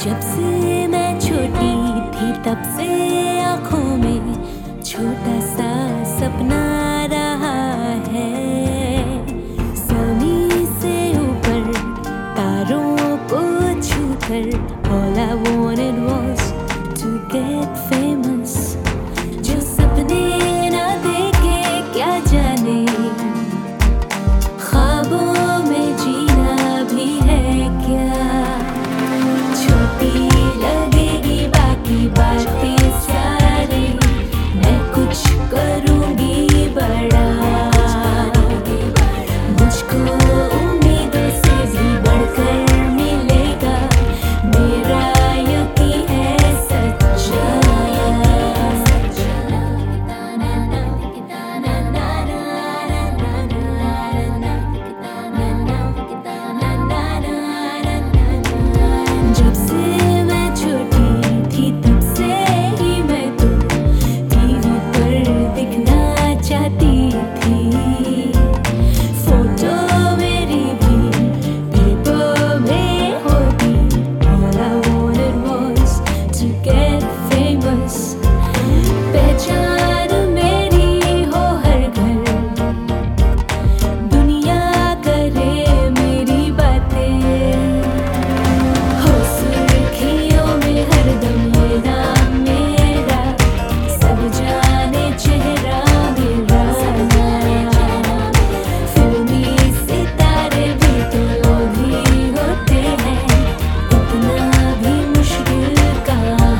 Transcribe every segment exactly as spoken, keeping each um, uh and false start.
जब से मैं छोटी थी तब से आँखों में छोटा सा सपना रहा है, ज़मीन से ऊपर तारों को छूकर। All I wanted was to get famous। जो सपने ना देखे क्या जाने, ख्वाबों में जीना भी है क्या। छोटी लगेगी बाकी बातें सारी, मैं कुछ करूँगी बड़ा। मुझको उम्मीदों से भी बढ़कर मिलेगा, मेरा यकीन है सच्चा। जब से मैं छोटी थी तब से ही मैं तो टीवी पर दिखना चाहती थी। फोटो मेरी भी पेपर में होती। All I wanted was to get famous। पहचान मेरी हो हर घर, दुनिया करे मेरी बातें। हो सुर्खियों में हरदम ये नाम मेरा, सब जाने चेहरा मेरा। फिल्मी सितारे भी तो लोग ही होते हैं, इतना भी मुश्किल कहाँ।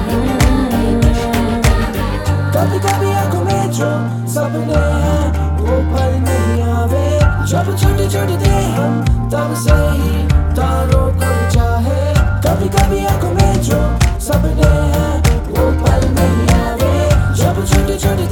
कभी कभी आंखों में जो सपने हैं वो पल नहीं आवे। जब छोटे छोटे थे हम तब से ही तारों को चाहे। कभी कभी आंखों में जो सपने हैं वो पल नहीं आवे। जब छोटे छोटे